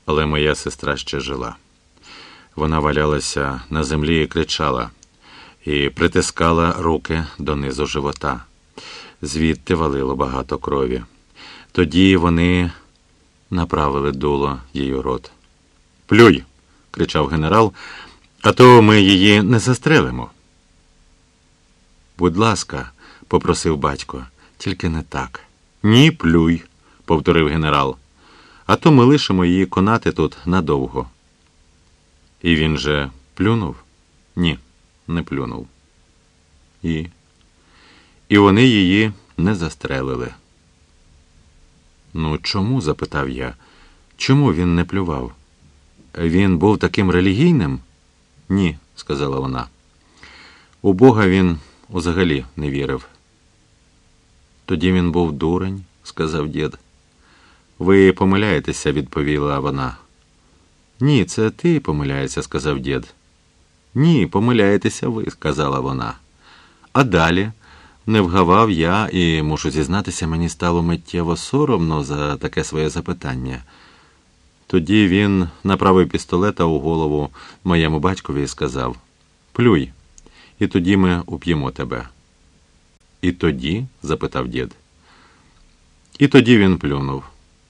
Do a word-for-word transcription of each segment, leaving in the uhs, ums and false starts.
Але моя сестра ще жила. Вона валялася на землі і кричала, і притискала руки донизу живота. Звідти валило багато крові. Тоді вони направили дуло їй у рот. «Плюй!» – кричав генерал, «а то ми її не застрелимо». «Будь ласка», – попросив батько, – «тільки не так». «Ні, плюй», – повторив генерал, «а то ми лишимо її конати тут надовго». І він же плюнув? Ні, не плюнув. І... І вони її не застрелили. «Ну, чому?» – запитав я. «Чому він не плював? Він був таким релігійним?» «Ні», – сказала вона. «У Бога він взагалі не вірив». «Тоді він був дурень», – сказав дід. «Ви помиляєтеся», – відповіла вона. «Ні, це ти помиляєшся», – сказав дід. «Ні, помиляєтеся ви», – сказала вона. А далі не вгавав я, і, мушу зізнатися, мені стало миттєво соромно за таке своє запитання. Тоді він направив пістолета у голову моєму батькові і сказав: «Плюй, і тоді ми уб'ємо тебе». «І тоді?» – запитав дід. І тоді він плюнув.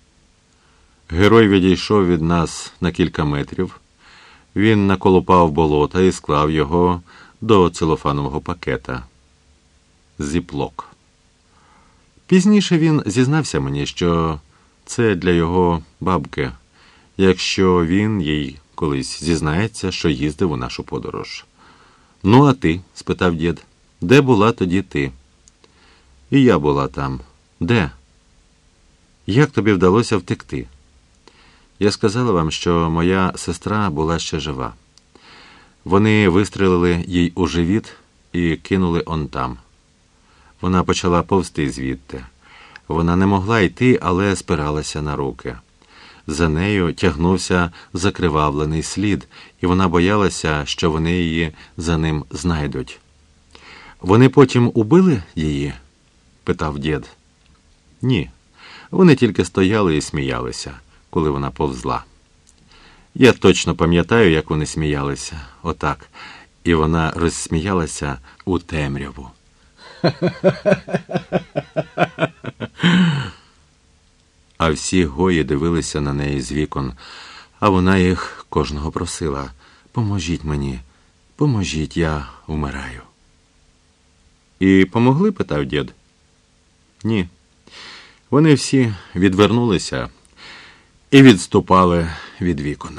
Герой відійшов від нас на кілька метрів. Він наколупав болота і склав його до целофанового пакета. Зіплок. Пізніше він зізнався мені, що це для його бабки, якщо він їй колись зізнається, що їздив у нашу подорож. «Ну, а ти?» – спитав дід. «Де була тоді ти?» «І я була там». «Де?» «Як тобі вдалося втекти?» «Я сказала вам, що моя сестра була ще жива. Вони вистрелили їй у живіт і кинули он там. Вона почала повзти звідти. Вона не могла йти, але спиралася на руки. За нею тягнувся закривавлений слід, і вона боялася, що вони її за ним знайдуть». «Вони потім убили її?» – питав дід. «Ні, вони тільки стояли і сміялися, коли вона повзла. Я точно пам'ятаю, як вони сміялися. Отак. І вона розсміялася у темряву». А всі гої дивилися на неї з вікон, а вона їх кожного просила: «Поможіть мені, поможіть, я вмираю». «І помогли?» – питав дід. «Ні. Вони всі відвернулися і відступали від вікон.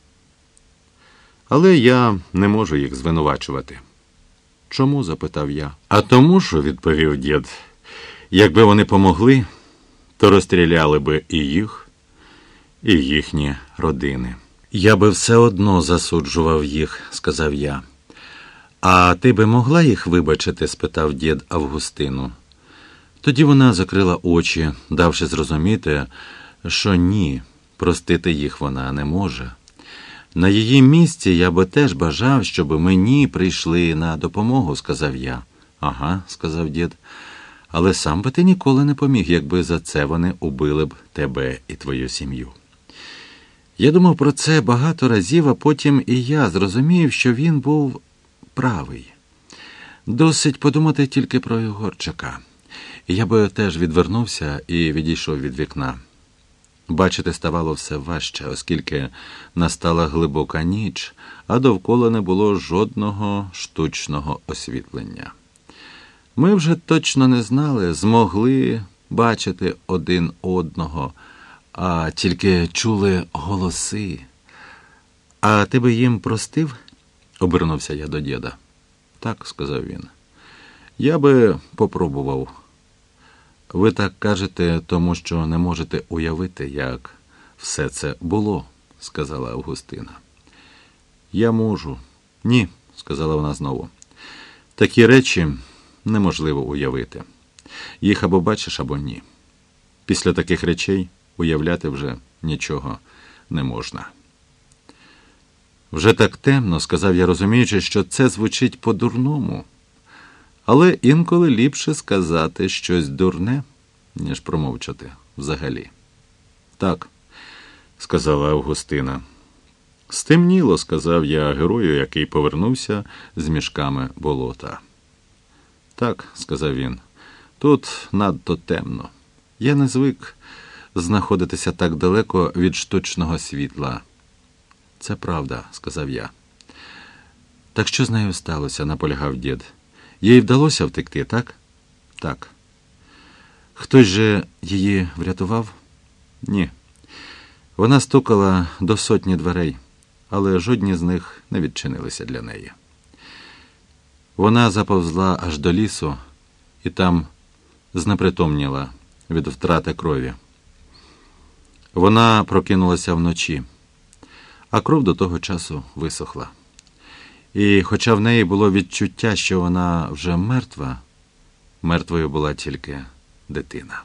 Але я не можу їх звинувачувати». «Чому?» – запитав я. «А тому що», – відповів дід, – «якби вони помогли, то розстріляли би і їх, і їхні родини». «Я би все одно засуджував їх», – сказав я. «А ти би могла їх вибачити?» – спитав дід Августину. Тоді вона закрила очі, давши зрозуміти, що ні, простити їх вона не може. «На її місці я би теж бажав, щоб мені прийшли на допомогу», – сказав я. «Ага», – сказав дід, – «але сам би ти ніколи не поміг, якби за це вони убили б тебе і твою сім'ю». Я думав про це багато разів, а потім і я зрозумів, що він був правий. Досить подумати тільки про Єгорчика. Я би теж відвернувся і відійшов від вікна. Бачити ставало все важче, оскільки настала глибока ніч, а довкола не було жодного штучного освітлення. Ми вже точно не знали, змогли бачити один одного, а тільки чули голоси. «А ти би їм простив?» – обернувся я до діда. «Так», – сказав він. «Я би попробував». «Ви так кажете, тому що не можете уявити, як все це було», – сказала Августина. «Я можу». «Ні», – сказала вона знову. «Такі речі неможливо уявити. Їх або бачиш, або ні. Після таких речей уявляти вже нічого не можна». «Вже так темно», – сказав я, розуміючи, що це звучить по-дурному. Але інколи ліпше сказати щось дурне, ніж промовчати взагалі. «Так», – сказала Августина. Стемніло, сказав я герою, який повернувся з мішками болота. Так, сказав він, тут надто темно. Я не звик знаходитися так далеко від штучного світла. Це правда, сказав я. Так що з нею сталося, наполягав дід. Їй вдалося втекти, так? Так. Хтось же її врятував? Ні. Вона стукала до сотні дверей, але жодні з них не відчинилися для неї. Вона заповзла аж до лісу і там знепритомніла від втрати крові. Вона прокинулася вночі, а кров до того часу висохла. І хоча в неї було відчуття, що вона вже мертва, мертвою була тільки дитина.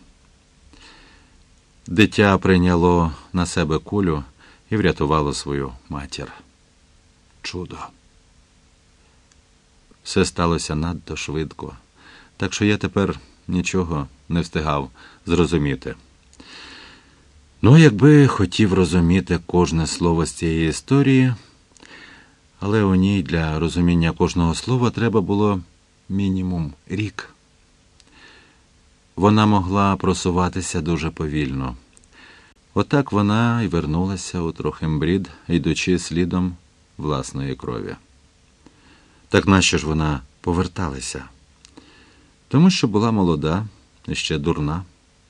Дитя прийняло на себе кулю і врятувало свою матір. Чудо. Все сталося надто швидко, так що я тепер нічого не встигав зрозуміти. Ну, якби хотів розуміти кожне слово з цієї історії, але у ній для розуміння кожного слова треба було мінімум рік. Вона могла просуватися дуже повільно. Отак вона й вернулася у Трохимбрід, йдучи слідом власної крові. Так нащо ж вона поверталася? Тому що була молода і ще дурна.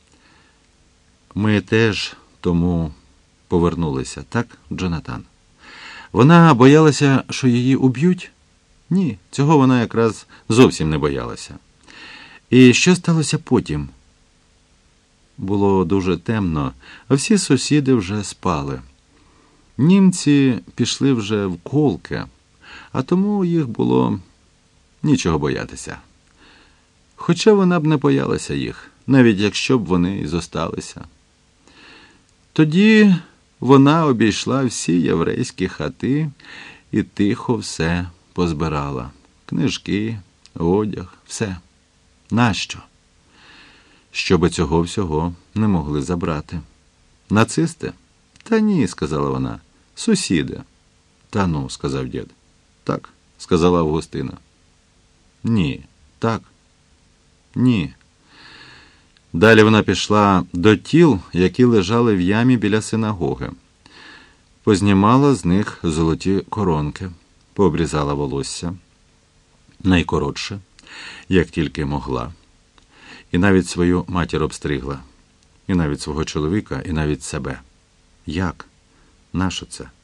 Ми теж тому повернулися, так, Джонатан? Вона боялася, що її уб'ють? Ні, цього вона якраз зовсім не боялася. І що сталося потім? Було дуже темно, а всі сусіди вже спали. Німці пішли вже в колки, а тому їх було нічого боятися. Хоча вона б не боялася їх, навіть якщо б вони і зосталися. Тоді вона обійшла всі єврейські хати і тихо все позбирала. Книжки, одяг, все. Нащо? Щоби цього всього не могли забрати. Нацисти? Та ні, сказала вона. Сусіди. Та ну, сказав дід. Так, сказала Августина. Ні, так. Ні. Далі вона пішла до тіл, які лежали в ямі біля синагоги. Познімала з них золоті коронки, пообрізала волосся, найкоротше, як тільки могла. І навіть свою матір обстригла, і навіть свого чоловіка, і навіть себе. Як? Нащо це?